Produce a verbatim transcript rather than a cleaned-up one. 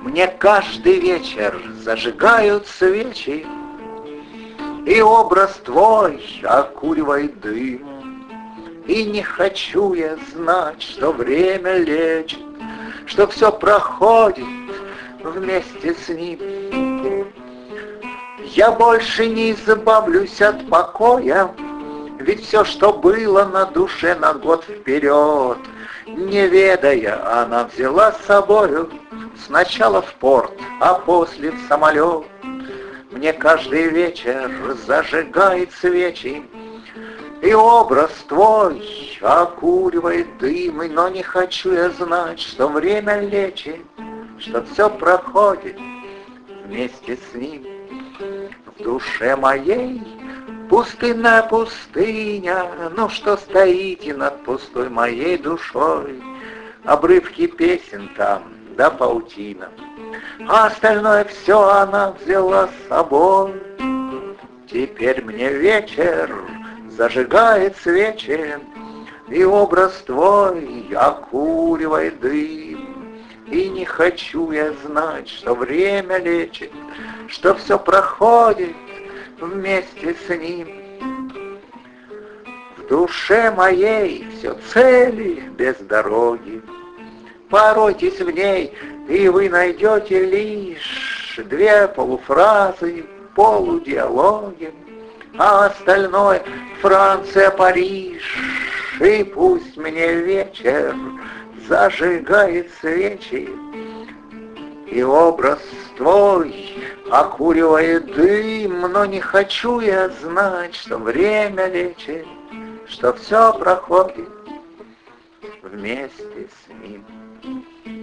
Мне каждый вечер зажигают свечи, и образ твой окуривает дым. И не хочу я знать, что время лечит, что все проходит вместе с ним. Я больше не избавлюсь от покоя, ведь все, что было на душе на год вперед, не ведая, она взяла с собою сначала в порт, а после в самолет. Мне каждый вечер зажигает свечи, и образ твой окуривает дым. Но не хочу я знать, что время лечит, что все проходит вместе с ним. В душе моей пустынная пустыня, ну что стоите над пустой моей душой? Обрывки песен там, да паутина, а остальное все она взяла с собой. Теперь мне вечер зажигает свечи, и образ твой окуривает дым. И не хочу я знать, что время лечит, что все проходит вместе с ним. В душе моей все цели без дороги. Поройтесь в ней, и вы найдете лишь две полуфразы, полудиалоги, а остальное Франция, Париж. И пусть мне вечер зажигает свечи, и образ твой окуривает дым. Но не хочу я знать, что время лечит, что все проходит вместе с ним.